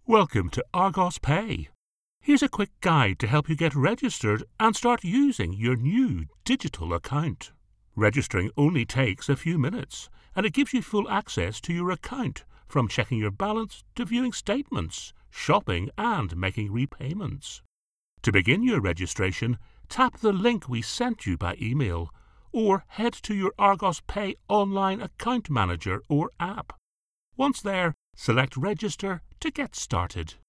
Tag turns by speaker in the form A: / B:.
A: Welcome to Argos Pay. Here's a quick guide to help you get registered and start using your new digital account. Registering only takes a few minutes, and it gives you full access to your account, from checking your balance to viewing statements, shopping and making repayments. To begin your registration, tap the link we sent you by email, or head to your Argos Pay online account manager or app. Once there, select Register to get started.